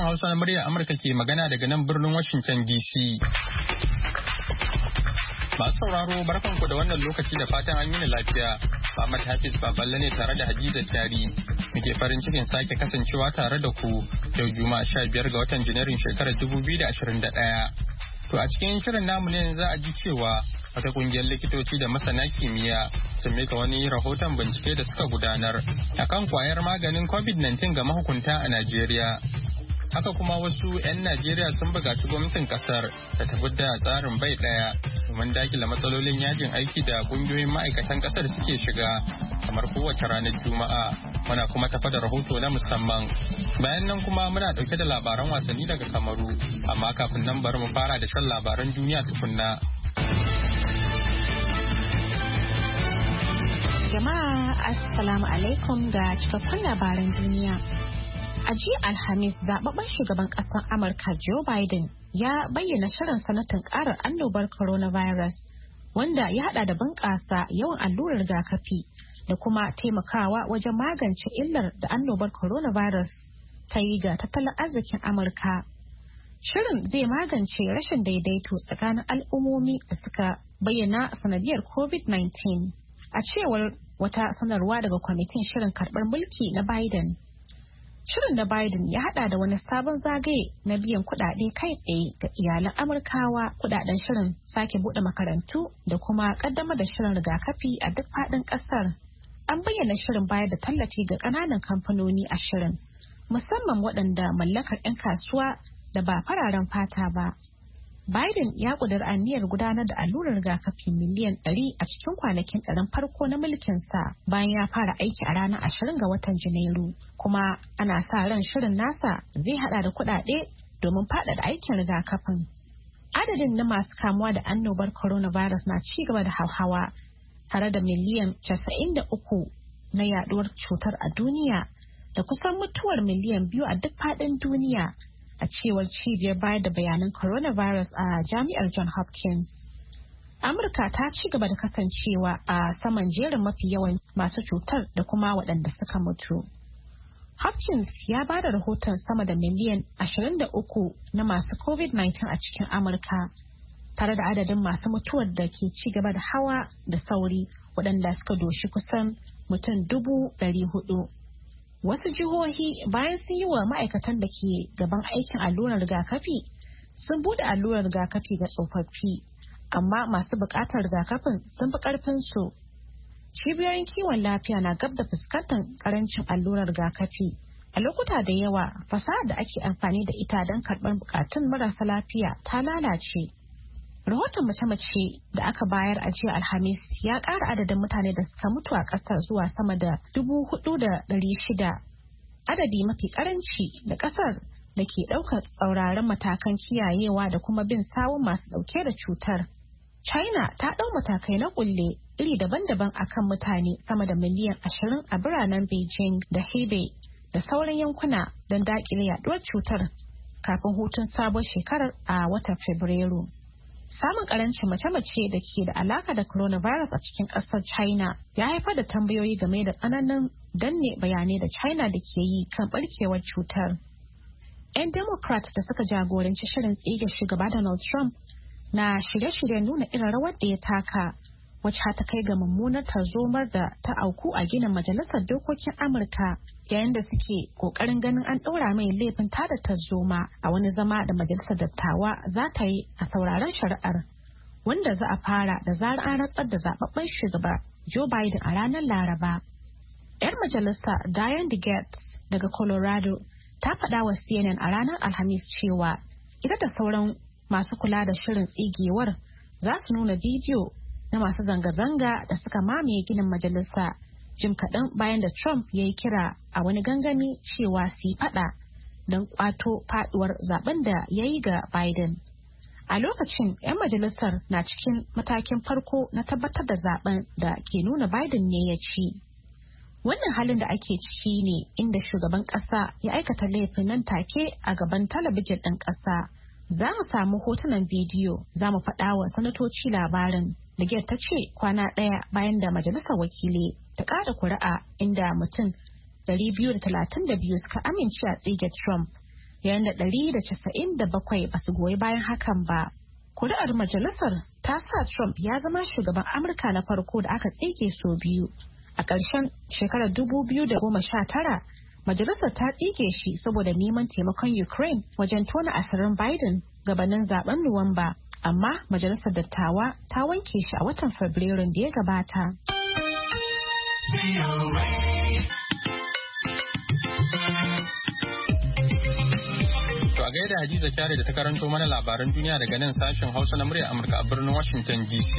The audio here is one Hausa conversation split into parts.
Hausa na muryar Amurka ke magana daga nan birnin Washington DC. Masu sauraro barkanku da wannan lokaci da fatan an yi lafiya. Muhammad Hafiz Baballe ne tare da Hadiza Kyari. Muke farin cikin sake kasancewa tare da ku yau Juma'a 15 ga watan Janairun shekarar 2021. To a cikin shirin namu ne za a ji cewa wata kungiyar likitoci da masana kimiyya sun mika wani rahoton bincike da suka gudanar akan kwayar maganin COVID-19 ga mahukunta a Najeriya. Haka kuma wasu 'yan Najeriya sun buƙaci gwamnatin ƙasar da ta da tsarin bai ɗaya domin dakile matsalolin yajin aiki da ƙungiyoyin ma'aikatan ƙasar suke shiga kamar kowace ranar Juma'a. Muna kuma tafa da rahoto na musamman. Bayan nan kuma muna ɗauke da labaran wasanni daga Kamaru, amma kafin nan bari mu fara da shan labaran duniya tukunna. Jama'a Assalamu alaikum ga cikakkun labaran duniya. A jiya Alhamis, zababben shugaban ƙasar Amurka Joe Biden ya bayyana shirin sanatin ƙarar annobar coronavirus, wanda ya hada da bunƙasa yawan allurar rigakafi da kuma taimakawa wajen magance illar da annobar coronavirus ta yi ga tattalin arzikin Amurka. Shirin zai magance rashin daidaito tsakanin al'ummomi da suka bayyana sanadiyar COVID-19. A cewar wata sanarwa daga kwamitin shirin karɓar mulki na Biden. Shirin na Biden ya hada da wani sabon zagaye na biyan kudade kai tsaye ga iyalan Amurkawa, kudaden shirin sake bude makarantu da kuma kaddamar da shirin rigakafi a duk fadin kasar. An bayyana shirin bayar da tallafi ga kananan kamfanoni a shirin, musamman waɗanda mallakar 'yan kasuwa da ba fararen fata ba. Biden ya ƙudiri aniyar gudanar da allurar rigakafi miliyan 100 a cikin kwanakin ɗarin farko na mulkinsa bayan ya fara aiki a ranar 20 ga watan Janairu. Kuma ana sa ran shirin nasa zai hada da kuɗaɗe domin faɗaɗa aikin rigakafin. Adadin na masu kamuwa da annobar coronavirus na ci gaba da hauhawa tare da miliyan 93 na yaduwar cutar a duniya da kusan mutuwar miliyan 2 a duk faɗin duniya. A cewar cibiyar bayar da bayanan coronavirus a jami'ar John Hopkins. Amurka ta ci gaba da kasancewa a saman jerin mafi yawan masu cutar da kuma waɗanda suka mutu. Hopkins ya ba da rahoton sama da miliyan 23 na masu COVID-19 a cikin Amurka, tare da adadin masu mutuwar da ke ci gaba da hawa da sauri waɗanda suka doshi kusan mutum 400,000. Wasu jihohi bayan sun yi wa ma'aikatan da ke gaban aikin allurar rigakafi sun bude allurar rigakafi ga tsofaffi, amma masu buƙatar rigakafin sun fi ƙarfinsu. Cibiyoyin kiwon lafiya na gab da fuskantar ƙarancin allurar rigakafi. A lokuta da yawa, fasahar da ake amfani da ita don karɓar buƙatun marasa lafiya ta lalace. Rahoton mace-mace da aka bayar a jiya Alhamis ya ƙara adadin mutane da suka mutu a ƙasar zuwa sama da 4,600. Adadi mafi ƙaranci da ƙasar da ke ɗaukar tsauraran matakan kiyayewa da kuma bin sawun masu ɗauke da cutar. China ta ɗau matakai na ƙulle iri daban-daban akan mutane sama da miliyan 20 a biranen Beijing da Hebei da sauran yankuna don daƙile yaɗuwar cutar kafin hutun sabon shekarar a watan Fabrairu. Samun karancin mace-mace da ke da alaka da coronavirus a cikin ƙasar China ya haifar da tambayoyi game da tsananin danne bayanai da China da ke yi kan barkewar cutar. 'Yan Democrat da suka jagoranci shirin tsige shugaba Donald Trump na shirye-shiryen nuna irin rawar da ya taka, wacce ta kai ga mummunar tarzomar da ta auku a ginin Majalisar Dokokin Amurka yayin da suke kokarin ganin an ɗora mai laifin tada tarzoma a wani zama da Majalisar Dattawa za ta yi a sauraron shari'ar, wanda za a fara da zarar an rantsar da zababben shugaba Joe Biden a ranar Laraba. 'Yar majalisa Diane DeGette daga Colorado ta faɗa wa CNN a ranar Alhamis cewa ita da sauran masu kula da shirin tsigewar za su nuna bidiyo na masu zanga-zanga da suka mamaye ginin majalisa jim kaɗan bayan da Trump ya yi kira a wani gangami cewa su yi faɗa don ƙwato faɗuwar zaben da ya yi ga Biden. A lokacin, 'yan majalisar na cikin matakin farko na tabbatar da zaben da ke nuna Biden ne ya ci. Wannan halin da ake ciki ne inda shugaban ƙasa ya aikata laifin nan take a gaban talabijin ɗin ƙasa. Za mu samu hotunan bidiyo, za mu faɗa wa sanatoci labarin. Ligiyar ta ce kwana ɗaya bayan da majalisar wakilai ta ƙara kuri'a inda mutum 232 suka amince a tsige Trump. yayin da 197 ba su goyi bayan hakan ba. Kuri'ar majalisar ta sa Trump ya zama shugaban Amurka na farko da aka tsige sau biyu. A ƙarshen shekarar 2019, majalisar ta tsige shi saboda neman taimakon Ukraine wajen tona asirin Biden gabanin zaben Nuwamba. Amma majalisar dattawa ta wanke shi a watan Fabrairun da ya gabata. To a gaida Hadiza Kyare da ta karanto mana labaran duniya daga nan sashen Hausa na murya Amurka a birnin Washington DC.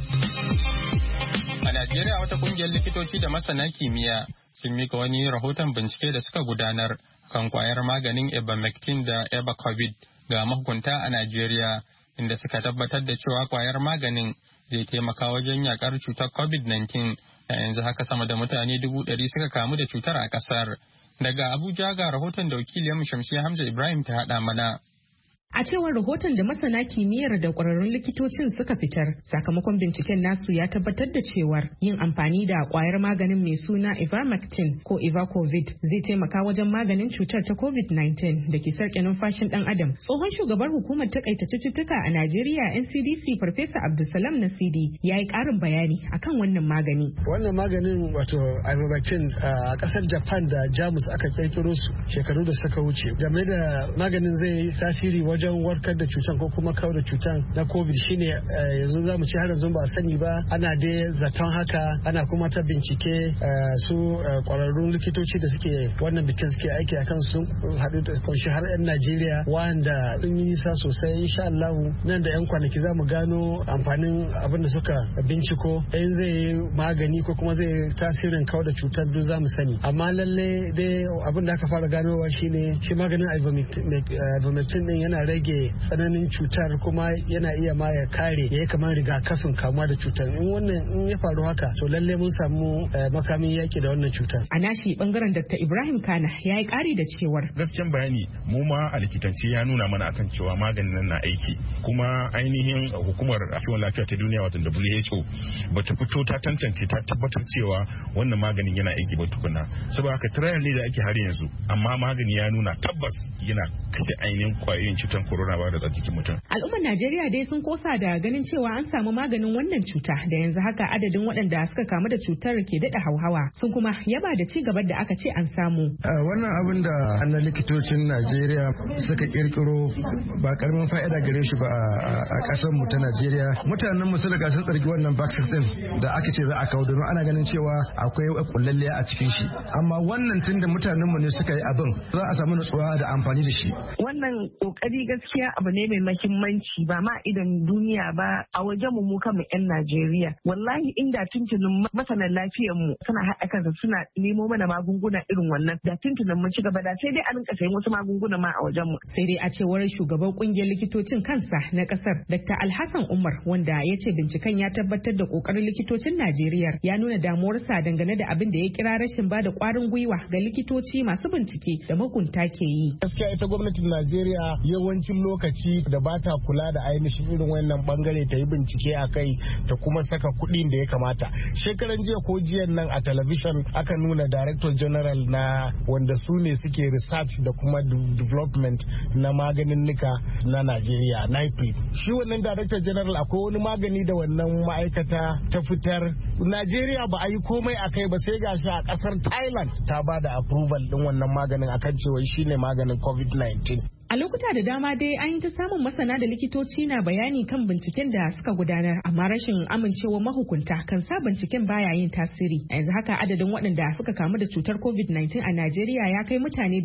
A Najeriya wata kungiyar likitoci da masana kimiyya sun mika wani rahoton bincike da suka gudanar kan kwayar maganin Ivermectin da Evacovid ga mahukunta a Najeriya, inda suka tabbatar da cewa kwayar maganin zai taimaka wajen yakar cutar COVID-19, a yanzu haka sama da mutane 100,000 suka kamu da cutar a kasar. Daga Abuja ga rahoton da wakiliyarmu Shamsiyya Hamza Ibrahim ta haɗa mana. A cewar rahoton da masana kimiyyar da ƙwararrun likitocin suka fitar, sakamakon binciken nasu ya tabbatar da cewar yin amfani da ƙwayar maganin mai suna Ivermectin ko Evacovid zai taimaka wajen maganin cutar ta COVID-19 da ke sarƙe numfashin ɗan adam. Tsohon shugaban hukumar takaita cututtuka a Najeriya NCDC Farfesa Abdulsalam Nasidi ya yi ƙarin bayani akan wannan magani. Wannan maganin wato Ivermectin a ƙasar Japan da Jamus aka kirkiro su shekaru da suka wuce. Game da maganin zai yi tasiri wajen warkar da cutan ko kuma kawar da cutan na covid shine yanzu zamu ci har yanzu ba a sani ba, ana dai zaton haka, ana kuma ta bincike. Su kwararrun likitoci da suke wannan bikin suke aiki a kan sun haɗu da kunshi har 'yan Najeriya wanda sun yi nisa sosai. Insha Allah nan da 'yan kwanaki za mu gano amfanin abin da suka binciko, in zai yi magani ko kuma zai tasirin kawar da cutar duk za mu sani. Amma lalle dai abin da aka fara ganowa shine shi maganin Ivermectin din yana rage tsananin cutar kuma yana iya ma ya kare ya yi kamar rigakafin kamuwa da cutar. In ya faru haka to lalle mun samu makamin yaki da wannan cutar. A nashi bangaren Dr. Ibrahim Kana ya yi kari da cewar gaskiyan bayani mu ma a likitanci ya nuna mana akan cewa maganin nan na aiki, kuma ainihin hukumar kiwon lafiya ta duniya wato WHO bata fito ta tantance ta tabbatar cewa wannan maganin yana aiki ba tukuna. Saboda haka trial ne da ake har yanzu, amma magani ya nuna tabbas yana kashe ainihin kwayoyin cutar coronavirus a jikin mutum. Al'ummar Najeriya dai sun kosa da ganin cewa an samu maganin wannan cuta, da yanzu haka adadin waɗanda suka kamu da cutar ke daɗa hauhawa, sun kuma yaba da ci gaban da aka ce an samu. Wannan abin da na likitocin Najeriya suka kirkiro ba karamin fa'ida gare shi ba a ƙasar mu ta Najeriya. Mutanen mu sun riga sun tsarki wannan vaccine din da aka ce za a kawo, domin ana ganin cewa akwai kullalliya a cikin shi. Amma wannan tunda mutanen mu ne suka yi abin, za a samu nutsuwa da amfani da shi. Wannan kokari gaskiya abu ne mai mahimmanci ba ma idan duniya ba, a wajen mu kanmu 'yan Najeriya. Wallahi inda tuntunin masanan lafiyar mu suna haɗa kansa suna nemo mana magunguna irin wannan, da tuntunin mun ci gaba, da sai dai a rinka sayan wasu magunguna ma a wajen mu. Sai dai a cewar shugaban kungiyar likitocin kansa na kasar Dr. Alhassan Umar, wanda ya ce binciken ya tabbatar da kokarin likitocin Najeriya, ya nuna damuwarsa dangane da abin da ya kira rashin ba da kwarin gwiwa ga likitoci masu bincike da makunta ke yi. Gaskiya ita gwamnatin Najeriya yawancin lokaci da ba ta kula da ainihin irin wannan bangare ta yi bincike a kai ta kuma saka kuɗin da ya kamata. Shekaran jiya ko jiyan nan a talabishin aka nuna Director General na wanda su ne suke research da kuma development na maganin nika na Najeriya, NIPRI. Shi wannan Director General akwai wani magani da wannan ma'aikata ta fitar. Najeriya ba a yi komai a kai ba, sai gashi a kasar Thailand ta ba da approval din wannan maganin akan cewa shine maganin COVID-19. A lokuta da dama dai an yi ta samun masana da likitoci na bayani kan binciken da suka gudanar, amma rashin amincewa mahukunta kan sa binciken baya yin tasiri. A yanzu haka adadin waɗanda suka kamu da cutar COVID-19 a Najeriya ya kai mutane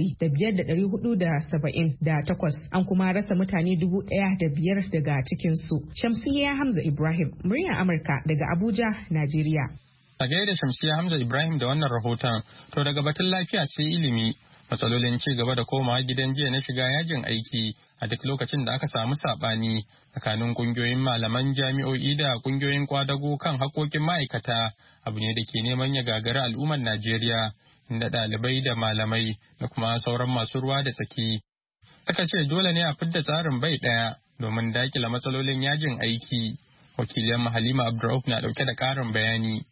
105,478, an kuma rasa mutane 1,005 daga cikinsu. Shamsiyya Hamza Ibrahim, muryar Amurka daga Abuja, Najeriya. A gaida Shamsiyya Hamza Ibrahim da wannan rahoton, to daga batun lafiya sai ilimi. Matsalolin ci gaba da komawa gidan jiya na shiga yajin aiki a duk lokacin da aka samu saɓani tsakanin ƙungiyoyin malaman jami'o'i da ƙungiyoyin kwadago kan haƙoƙin ma'aikata abu ne da ke neman ya gagari al'ummar Najeriya, inda ɗalibai da malamai da kuma sauran masu ruwa da tsaki aka ce dole ne a fidda tsarin bai ɗaya domin daƙile matsalolin yajin aiki. Wakilin Halima Abdurrauf na ɗauke da ƙarin bayani.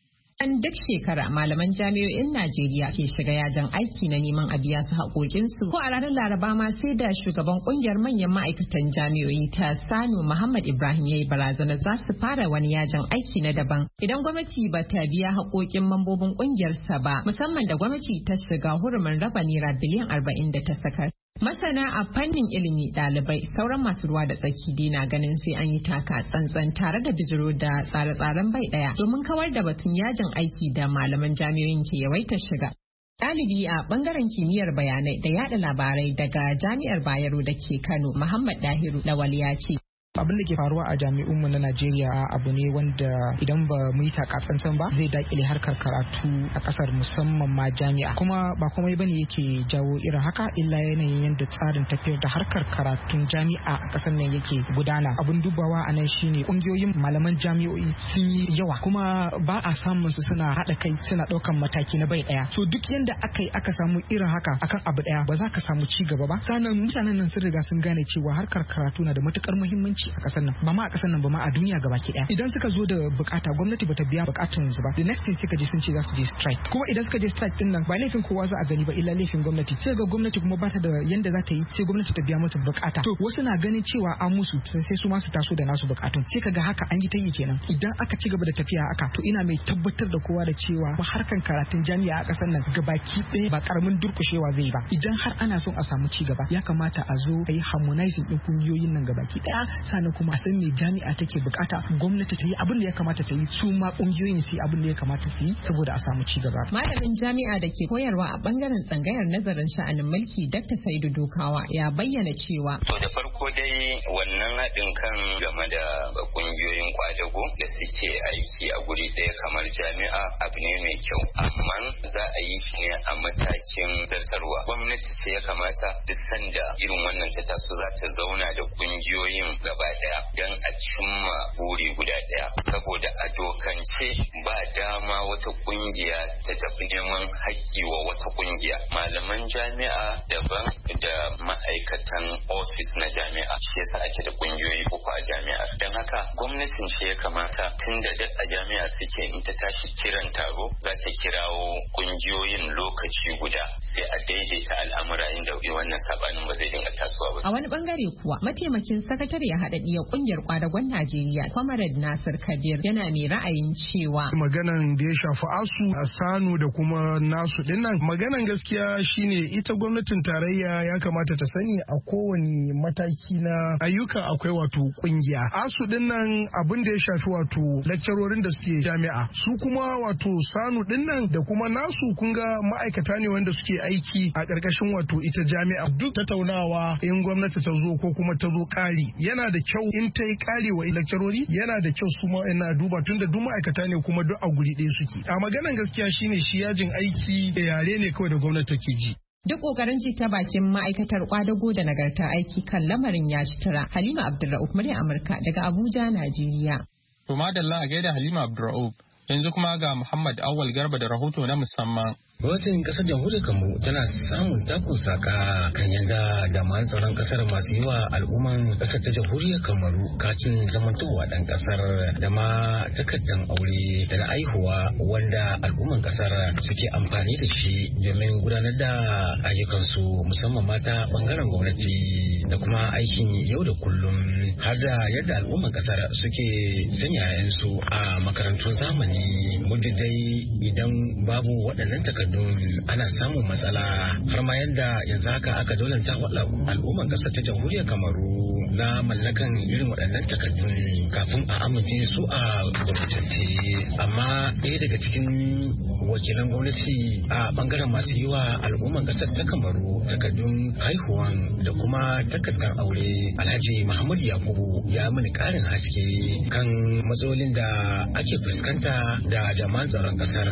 An duk shekara malaman jami'o'in Najeriya ke shiga yajin aiki na neman a biya su haƙoƙinsu. Ko a ranar Laraba ma sai da shugaban ƙungiyar manyan ma'aikatan jami'o'i ta Sanu Muhammad Ibrahim ya yi barazana za su fara wani yajin aiki na daban idan gwamnati ba ta biya haƙoƙin mambobin ƙungiyarsa ba, musamman da gwamnati ta shiga hurumin raba naira biliyan 40 da ta sakar. Masana a fannin ilimi, ɗalibai, sauran masu ruwa da tsaki dai na ganin sai an yi taka tsantsan tare da bijiro da tsare-tsaren bai ɗaya domin kawar da batun yajin aiki da malaman jami'o'in ke yawaitar shiga. Ɗalibi a ɓangaren kimiyyar bayanai da yada labarai daga Jami'ar Bayero da ke Kano, Muhammad Dahiru Lawal ya ce. Abin da ke faruwa a jami'unmu na Najeriya abu ne wanda idan ba mu yi takatsantsan ba zai dakile harkar karatu a kasar musamman ma jami'a. Kuma ba komai bane yake jawo irin haka illa yanayin yadda tsarin tafiyar da harkar karatun jami'a a kasar nan yake gudana. Abin dubawa a nan shine kungiyoyin malaman jami'o'i sun yi yawa kuma ba a samun su suna haɗa kai suna ɗaukan mataki na bai ɗaya. So duk yanda aka samu irin haka akan abu ɗaya ba za ka samu ci gaba ba. Sannan mutanen nan sun riga sun gane cewa harkar karatu na da matukar muhimmanci a kasar nan, ba ma a kasar nan ba ma a duniya gabaki daya. Idan suka zo da bukata gwamnati bata biya bukatun su ba, the next thing suka je sun ce za su je strike. Kuma idan suka je strike din nan ba laifin kowa za a gani ba illa laifin gwamnati. Sai ga gwamnati kuma bata da yanda za ta yi, sai gwamnati ta biya mata bukata. To wasu na ganin cewa an musu sai su ma su taso da nasu bukatun. Sai kaga haka an yi ta yi kenan. Idan aka ci gaba da tafiya haka to ina mai tabbatar da kowa da cewa harkan karatun jami'a a kasar nan gabaki ɗaya ba karamin durkushewa zai ba. Idan har ana son a samu ci gaba ya kamata a zo a yi harmonizing din kungiyoyin nan gabaki ɗaya, sannan kuma a san me jami'a take bukata, gwamnati ta yi abin da ya kamata ta yi, su ma kungiyoyin su yi abin da ya kamata su yi saboda a samu ci gaba. Malamin jami'a da ke koyarwa a bangaren tsangayar nazarin sha'anin mulki Dr. Saidu Dokawa ya bayyana cewa to da farko dai wannan haɗin kan game da kungiyoyin kwadago da suke aiki a guri ɗaya kamar jami'a abu ne mai kyau, amma za a yi shi ne a matakin zartarwa. Gwamnati ce ya kamata duk sanda irin wannan ta taso za ta zauna da kungiyoyin gaba daya don a cimma buri guda daya, saboda a dokance ba dama wata kungiya ta tafi neman haƙƙi wa wata kungiya. Malaman jami'a daban da ma'aikatan ofis na jami'a, shi yasa ake da kungiyoyi uku a jami'a. Don haka gwamnatin ce ya kamata tun da duk a jami'a suke in ta tashi kiran taro za ta kirawo kungiyoyin lokaci guda sai a daidaita al'amura inda wannan sabanin ba zai dinga tasowa ba. A wani bangare kuwa mataimakin sakatare ya haɗaɗɗiyar kungiyar kwadagon Najeriya Comrade Nasir Kabir yana mai ra'ayin cewa maganan da ya shafi asu a Sanu da kuma nasu dinnan maganan gaskiya shine ita gwamnatin tarayya ya kamata ta sani a kowane mataki na ayyuka akwai wato kungiya. Asu dinnan abin da ya shafi wato lecturorin da suke jami'a, su kuma wato Sanu dinnan da kuma nasu kun ga ma'aikata ne wanda suke aiki a ƙarƙashin wato ita jami'a. Duk tattaunawa in gwamnati ta zo ko kuma ta zo ƙari yana da kyau in ta yi ƙari wa lecturori yana da kyau su ma ina duba tunda duk ma'aikata ne kuma duk a guri ɗaya suke. A maganan gaskiya shine shi yajin aiki da yare ne kawai da gwamnati take ji. Duk ƙoƙarin ji ta bakin ma'aikatar kwadago da nagarta aiki kan lamarin ya ci tura. Halima Abdulra'uf murya Amurka daga Abuja, Najeriya. To madalla a gaida Halima Abdulra'uf, yanzu kuma ga Muhammad Awal Garba da rahoto na musamman. Gwamnatin kasar jamhuriyar Kamaru tana samun takun saka kan yanda jami'an tsaron kasar masu yi wa al'umman kasar ta jamhuriyar Kamaru katin zamantowa dan kasar da ma takardan aure da na aihuwa wanda al'umman kasar suke amfani da shi domin gudanar da ayyukansu musamman mata bangaren gwamnati da kuma aikin yau da kullum har da yadda al'umman kasar suke sanya 'ya'yansu a makarantun zamani muddin dai idan babu waɗannan takardun ana samun matsala har ma yadda yanzu haka aka dolanta al'umman kasar ta jamhuriyar Kamaru na mallakan irin waɗannan takardun kafin a amince su a gwamnatance. Amma ɗaya daga cikin wakilan gwamnati a bangaren masu yi wa al'umman kasar ta Kamaru takardun haihuwan da kuma takardar aure, Alhaji Muhammad Yakubu ya mini ƙarin haske kan matsalolin da ake fuskanta da jama'an tsaron kasar.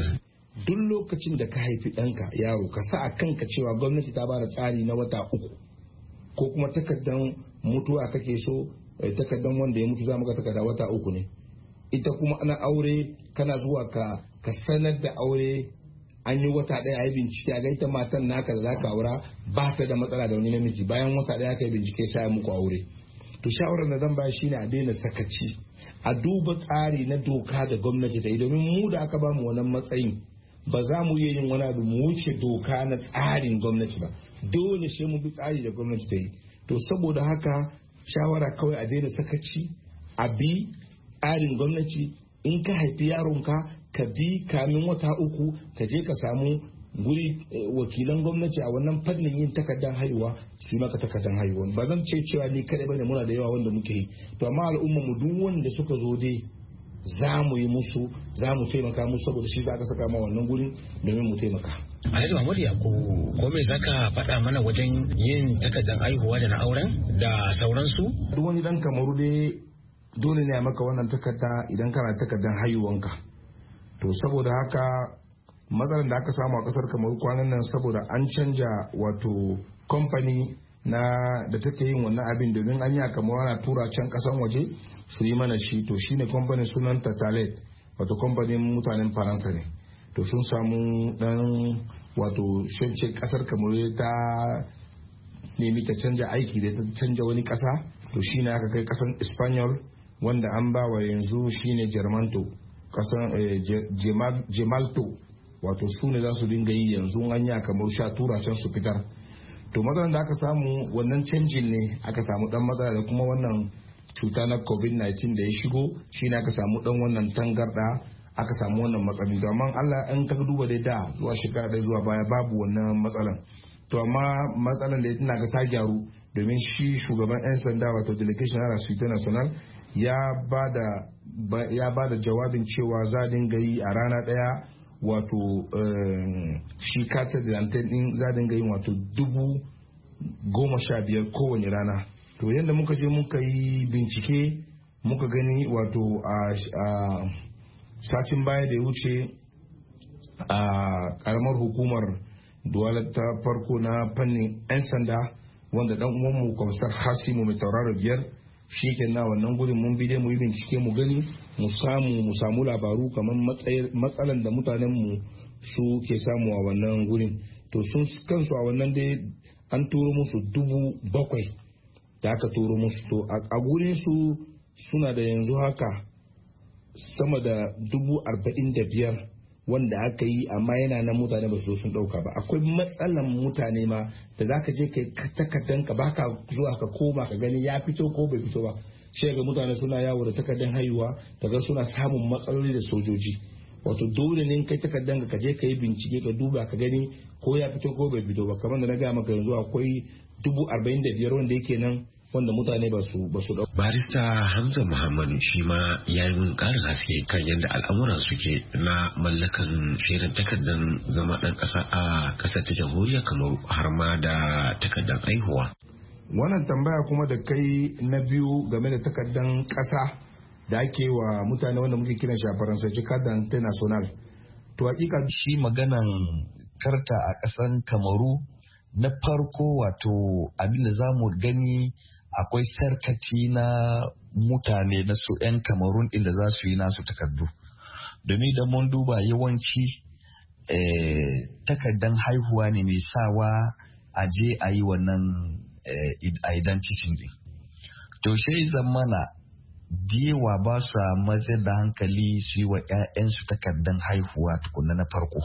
Duk lokacin da ka haifi ɗanka yaro ka sa a kanka cewa gwamnati ta bada tsari na wata 3 ko kuma takardan mutuwa kake so takardan wanda ya mutu za maka takarda wata 3 ne. Ita kuma ana aure kana zuwa ka sanar da aure an yi wata 1 a yi bincike a ga ita matan naka da zaka aura ba ta da matsala da wani namiji, bayan wata 1 aka yi bincike sai muku aure. to shawarar da zan bayar shine a daina sakaci, a duba tsari na doka da gwamnati ta yi, domin mu da aka bamu wannan matsayin ba za mu iya yin wani abu mu wuce doka na tsarin gwamnati ba, dole sai mu bi tsari da gwamnati ta yi. To saboda haka shawara kawai a daina sakaci, a bi tsarin gwamnati. In ka haifi yaronka ka bi kamin wata 3 ka je ka samu guri wakilan gwamnati a wannan fannin yin takardar haihuwa su maka takardar haihuwa. Ba zan ce cewa ni kadai bane, muna da yawa wanda muke yi, to amma al'umma mu duk wanda suka zo dai za mu yi musu, za mu taimaka musu, saboda shi za ka saka ma wannan gurin domin mu taimaka. Alhaji Mahmud Yakubu, ko me zaka faɗa mana wajen yin takardar haihuwa da na auren da sauransu? Duk wani dan Kamaru dai dole ne a maka wannan takarda idan kana takardar haihuwanka. To saboda haka matsalar da aka samu a kasar Kamaru kwanan nan, saboda an canja wato kamfani na da take yin wannan abin, domin an yi a Kamaru ana tura can kasan waje su yi mana shi. To shine kamfanin sunan Tatalet, wato kamfanin mutanen Faransa ne. To sun samu dan wato shance kasar Kamaru ta nemi ta canja aiki da ta canja wani kasa. To shine aka kai kasan Espanyol, wanda an ba wa yanzu shine Germanto, kasan Gemalto, wato su ne za su dinga yi yanzu an yi kamar sha tura can su fitar. To matsalar da aka samu wannan canjin ne aka samu dan matsala, da kuma wannan cuta na COVID-19 da ya shigo shine aka samu dan wannan tangarda, aka samu wannan matsaloli. Domin Allah in ka duba dai da zuwa shekara ɗaya zuwa baya babu wannan matsalan. To amma matsalan da ina ga ta gyaru, domin shi shugaban 'yan sanda wato delegation na Suite National ya ba da jawabin cewa za dinga yi a rana daya wato shi kata da din za dinga yi wato 15,000 kowane rana. To yadda muka je muka yi bincike muka gani wato a satin baya da ya wuce a karamar hukumar Duwala ta farko na fannin 'yan sanda, wanda dan uwanmu kwamsar Hasimu mai tauraro 5 shi ke na wannan gurin mun bi dai mu yi bincike mu gani mu samu labaru kamar matsalan da mutanen mu su ke samu a wannan gurin. To sun kansu a wannan dai an turo musu 7,000 da aka turo musu. To a gurin su suna da yanzu haka sama da 45,000 wanda aka yi, amma yana nan mutane ba su sun dauka ba. Akwai matsalan mutane ma da zaka je kai takardan ka baka zuwa ka koma ka gani ya fito ko bai fito ba. Sai ga mutane suna yawo da takardan haihuwa, daga suna samun matsaloli da sojoji. Wato dole ne kai takardan ka je ka yi bincike ka duba ka gani ko ya fito ko bai fito ba. Kamar da na gaya maka yanzu akwai 45,000 wanda yake nan wanda mutane ba su dauka. Barista Hamza Muhammadu shi ma ya yi min ƙarin haske kan yadda al'amuran suke na mallakan shirin takardar zama ɗan ƙasa a ƙasar ta jamhuriyar Kamaru har ma da takardar haihuwa. Wannan tambaya kuma da kai na biyu game da takardar ƙasa da ake wa mutane wanda muke kiran shi a faransanci carte national. To hakika shi maganan karta a ƙasan Kamaru na farko wato abin da za mu gani akwai sarkaci na mutane na su 'yan Kamarun inda za su yi nasu takardu. Domin da mun duba yawanci takardan haihuwa ne mai sawa a je a yi wannan identity din. To sai zamana diyewa ba su matsar da hankali su yi wa 'ya'yansu takardan haihuwa tukuna na farko.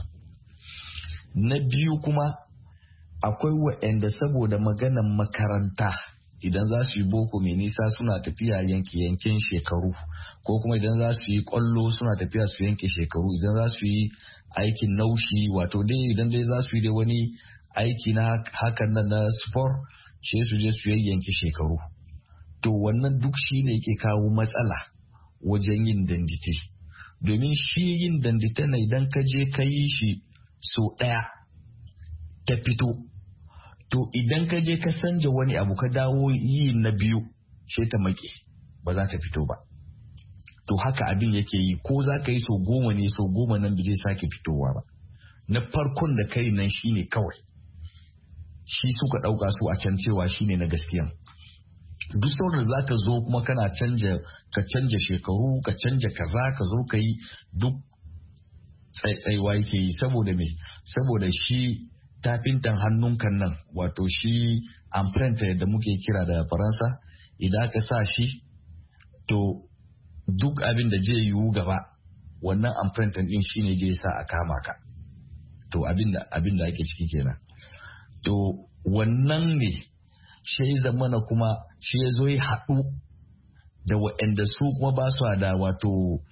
Na biyu kuma akwai wa'anda saboda maganan makaranta idan za su yi boko mai nisa suna tafiya yanke-yanken shekaru, ko kuma idan za su yi kwallo suna tafiya su yanke shekaru, idan za su yi aikin naushi wato dai idan dai za su yi da wani aiki na hakan nan na sport sai su je su yanke shekaru. To wannan duk shi ne ke kawo matsala wajen yin dandite, domin shi yin dandite na idan ka je ka yi shi so ɗaya ta fito, to idan ka je ka sanja wani abu ka dawo yi na biyu sai ta make ba za ta fito ba. To haka abin yake yi, ko za ka yi so 10 ne, so 10 nan bai sake fitowa ba. Na farkon da kai nan shine kawai shi suka ɗauka su a can cewa shine na gaskiya. Duk sauran za ka zo kuma kana ka canja shekaru, ka canja kaza, ka zo ka yi duk tsaitsaiwa yake yi. Saboda me? Saboda shi tafintan hannunkan nan wato shi imprint da muke kira da Faransa idan aka sa shi to duk abin da zai yiwu gaba wannan imprint din shine zai sa a kama ka. To abin da ake ciki kenan. To wannan ne shi zamana kuma shi ya zo ya haɗu da waɗanda su kuma ba su da wato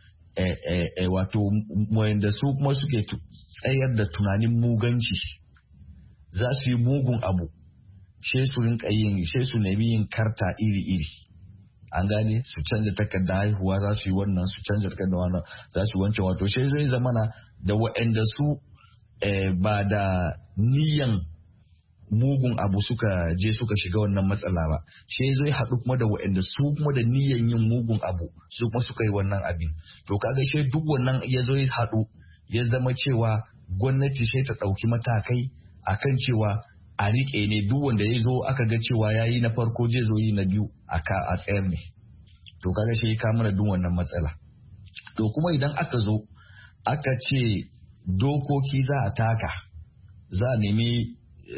waɗanda su kuma suke tsayar da tunanin muganci za su yi mugun abu shi su rinka yin shi su nemi yin karta iri-iri an gane su canza takardar haihuwa za su yi wannan su canza takardar wannan za su wancan wato shi zai zamana da waɗanda su ba da niyan mugun abu suka je suka shiga wannan matsala ba shi zai haɗu kuma da waɗanda su kuma da niyan yin mugun abu su kuma suka yi wannan abin to kaga shi duk wannan ya zo ya haɗu ya zama cewa gwamnati sai ta ɗauki matakai akan cewa a riƙe ne duk wanda ya zo aka ga cewa ya yi na farko zai zo yi na biyu a tsayar ne to kaga shi ya kama da duk wannan matsala to kuma idan aka zo aka ce dokoki za a taka za a nemi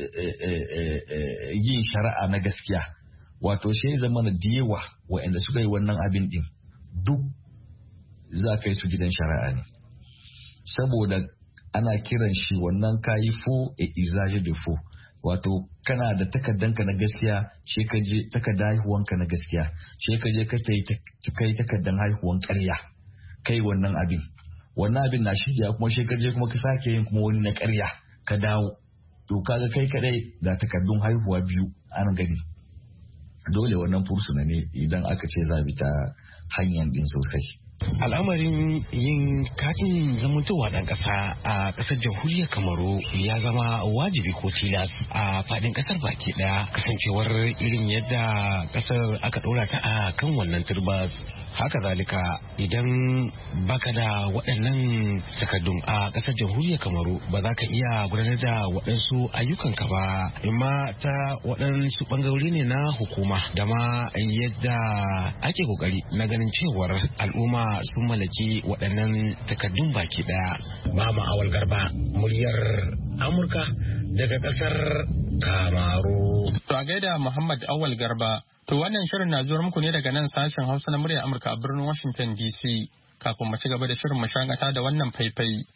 yin shari'a na gaskiya wato shi zama na diyewa waɗanda suka yi wannan abin din duk za ka yi su gidan shari'a ne saboda ana kiran shi wannan kayi fo e izaje de fo wato kana da takardanka na gaskiya shi ka je takardar haihuwanka na gaskiya shi ka je ka kai takardan haihuwan ƙarya kai wannan abin na shirya kuma shi ka je kuma ka sake yin kuma wani na ƙarya ka dawo to kaga kai kadai da takardun haihuwa biyu an gani dole wannan fursuna ne idan aka ce zabi ta hanyar din sosai. Al'amarin yin katin zamantowa ɗan ƙasa a ƙasar jamhuriyar Kamaru ya zama wajibi ko tilas a faɗin ƙasar baki ɗaya kasancewar irin yadda ƙasar aka ɗora ta a kan wannan turbas. Haka zalika idan baka da waɗannan takardun a ƙasar jamhuriyar Kamaru ba za ka iya gudanar da waɗansu ayyukanka ba imma ta waɗansu ɓangarori ne na hukuma da ma yadda ake ƙoƙari na ganin cewar al'umma sun mallaki waɗannan takardun baki ɗaya. Mama Awal Garba, muryar Amurka daga ƙasar Kamaru. To a gaida Muhammad Awal Garba. To wannan shirin na zuwa muku ne daga nan sashen Hausa na muryar Amurka a birnin Washington DC. Kafin mu ci gaba da shirin mu shakata da wannan faifai.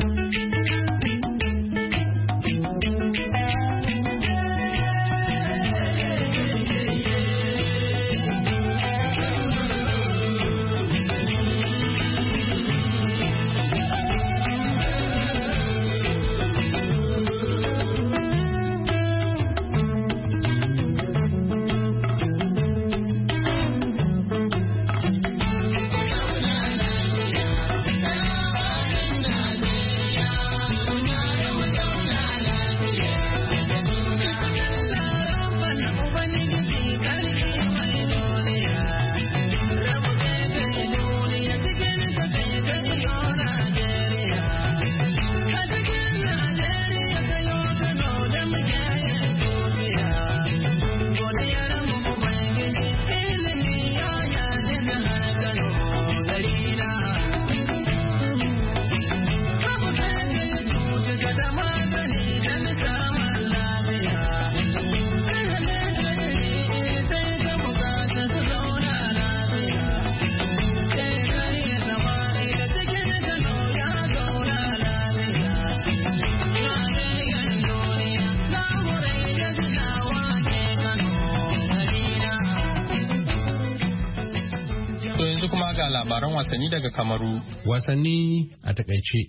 Ga labaran wasanni daga Kamaru. Wasanni a takaice.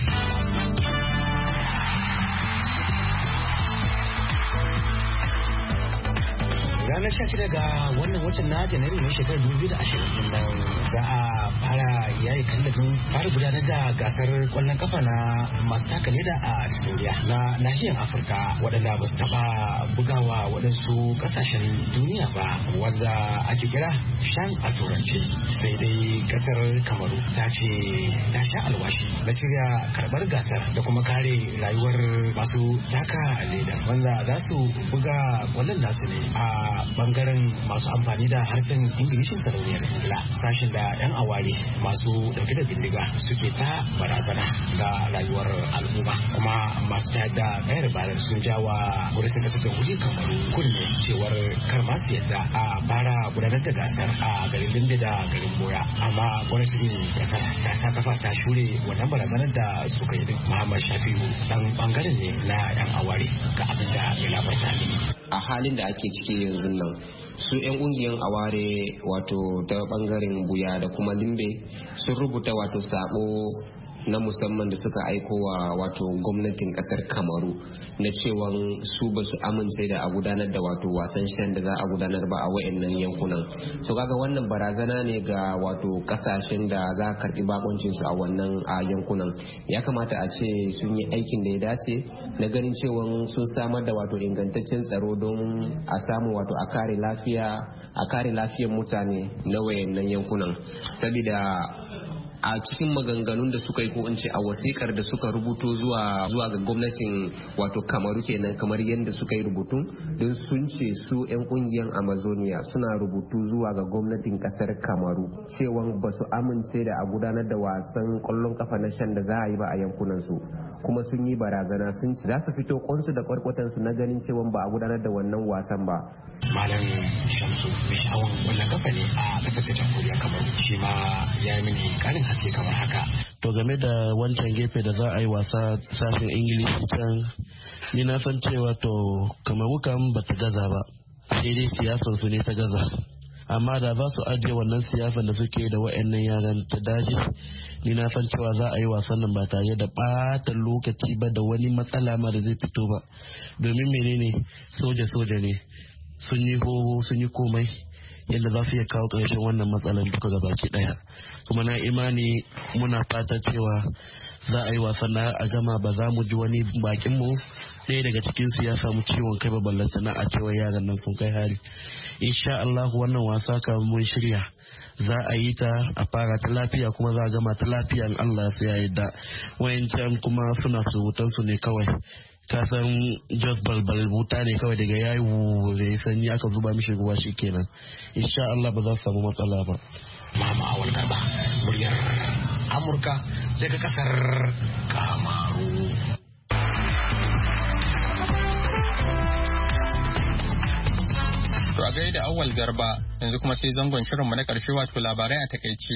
Ranar 16 ga wannan watan na Janairu na shekarar 2020 nan za a fara yayi kallafin fara gudanar da gasar kwallon kafa na masu taka leda a Victoria na nahiyar Afirka waɗanda ba su taɓa bugawa waɗansu ƙasashen duniya ba wanda ake kira shan a turanci sai dai ƙasar Kamaru ta ce ta sha alwashi na shirya karɓar gasar da kuma kare rayuwar masu taka leda wanda za su buga kwallon nasu ne a bangaren masu amfani da harshen Ingilishin sarauniyar Ingila, sashen da 'yan aware masu dauke da bindiga suke ta barazana ga rayuwar al'umma, kuma masu tayar da kayar barar sun jawa gwamnatin kasar jamhuriyar Kamaru kunne cewar kar ma su yadda a fara gudanar da gasar a garin Limbe da garin Boya, amma gwamnatin kasar ta sa kafa ta shure wannan barazanar da suka yi. Muhammad Shafi'u dan bangaren ne na 'yan aware ga abin da ya labarta mini. A halin da ake ciki yanzu nan, su 'yan kungiyar aware wato ta bangaren Buya da kuma Limbe sun rubuta wato sako na musamman da suka aiko wa wato gwamnatin kasar Kamaru na cewa su ba su amince da a gudanar da wato wasan shan da za a gudanar ba a wayannan yankunan. So kaga wannan barazana ne ga wato kasashen da za a karbi bakoncin su a wannan yankunan. Ya kamata a ce sun yi aikin da ya dace na ganin cewa sun samar da wato ingantaccen tsaro don a samu wato a kare lafiyar mutane na wayannan yankunan, saboda a cikin maganganun da suka yi ko in ce a wasikar da suka rubuto zuwa ga gwamnatin wato Kamaru kenan, kamar yadda suka yi rubutu don sun ce su 'yan kungiyar Amazonia suna rubutu zuwa ga gwamnatin kasar Kamaru cewa ba su amince da a gudanar da wasan kwallon kafa na shan da za a yi ba a yankunan su, kuma sun yi barazana sun ce za su fito kwansu da kwarkwatan su na ganin cewa ba a gudanar da wannan wasan ba. Malam Shamsu mai sha'awan kwallon kafa ne a kasar ta jamhuriyar Kamaru, shi ma ya yi mini karin haske kamar haka. To game da wancan gefe da za a yi wasa sashen Ingilishi can, ni na san cewa to Kamaru kan ba ta gaza ba, sai dai siyasar su ne ta gaza. Amma da za su ajiye wannan siyasar da suke da wa'annan yaran ta daji, ni na san cewa za a yi wasan nan ba tare da ɓata lokaci ba da wani matsala ma da zai fito ba. Domin menene soja ne, sun yi hoho sun yi komai yadda za su iya kawo ƙarshen wannan matsalar duka gabaki ɗaya. Kuma na imani muna fata cewa za a yi wasan na a gama, ba za mu ji wani bakin mu ɗaya daga cikin su ya samu ciwon kai ba, ballanta na a cewa yaran nan sun kai hari. Insha Allah wannan wasa ka mun shirya, za a yi ta a fara ta lafiya kuma za a gama ta lafiya in Allah ya yarda. Wayancan kuma suna surutan su ne kawai, ka san just balbal wuta ne kawai, daga yayi wuri sanyi aka zuba mishi ruwa shikenan. Insha Allah ba za su samu matsala ba. Mama Awal Garba, muryar Amurka daga kasar Kamaru. To a gaida Awal Garba, yanzu kuma sai zangon shirinmu na ƙarshe wato labarai a takaice.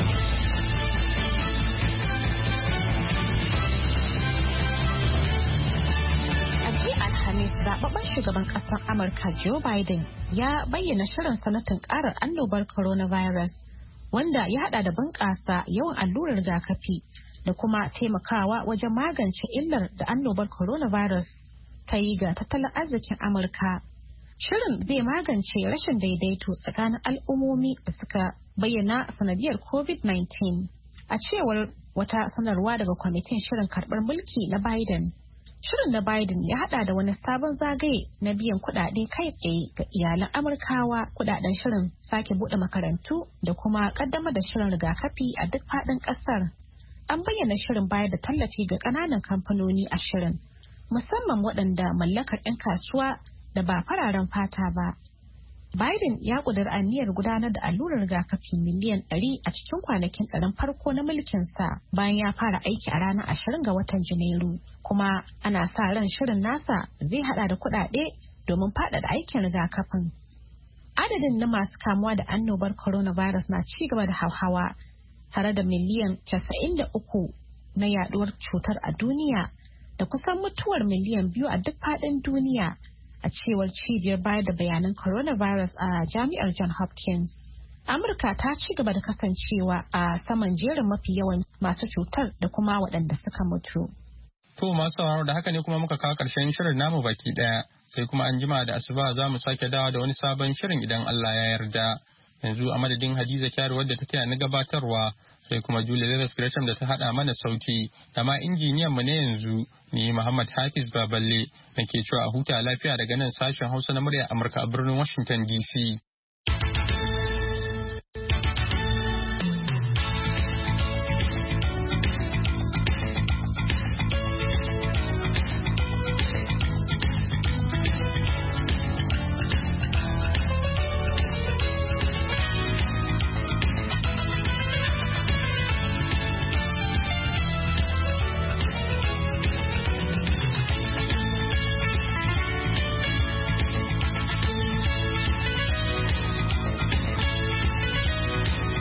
Zababben shugaban ƙasar Amurka Joe Biden ya bayyana shirin sanatin ƙarar annobar coronavirus, wanda ya hada da bunƙasa yawan allurar rigakafi da kuma taimakawa wajen magance illar da annobar coronavirus ta yi ga tattalin arzikin Amurka. Shirin zai magance rashin daidaito tsakanin al'ummomi da suka bayyana sanadiyar COVID-19. A cewar wata sanarwa daga kwamitin shirin karɓar mulki na Biden. Shirin na Biden ya hada da wani sabon zagaye na biyan kudade kai tsaye ga iyalan Amurkawa, kudaden shirin sake bude makarantu da kuma kaddamar da shirin rigakafi a duk fadin kasar. An bayyana shirin bayar da tallafi ga kananan kamfanoni a shirin, musamman waɗanda mallakar 'yan kasuwa da ba fararen fata ba. Biden ya ƙudiri aniyar gudanar da allurar rigakafi miliyan 100 a cikin kwanakin tsaron farko na mulkinsa bayan ya fara aiki a ranar 20 ga watan Janairu. Kuma ana sa ran shirin nasa zai hada da kuɗaɗe domin faɗaɗa aikin rigakafin. Adadin na masu kamuwa da annobar coronavirus na ci gaba da hauhawa, tare da miliyan 93 na yaduwar cutar a duniya da kusan mutuwar miliyan 2 a duk faɗin duniya, a cewar cibiyar bayar da bayanan coronavirus a jami'ar John Hopkins. Amurka ta ci gaba da kasancewa a saman jerin mafi yawan masu cutar da kuma waɗanda suka mutu. To masu sauraro, da haka ne kuma muka kawo ƙarshen shirin namu baki ɗaya, sai kuma an jima da asuba za mu sake dawo da wani sabon shirin idan Allah ya yarda. Yanzu a madadin Hadiza Kyari wadda ta taya na gabatarwa, sai kuma Julie Leathers Gresham da ta haɗa mana sauti, da ma injiniyan mu ne yanzu ni Muhammad Hafiz Baballe nake cewa a huta lafiya daga nan sashen Hausa na murya Amurka a birnin Washington DC.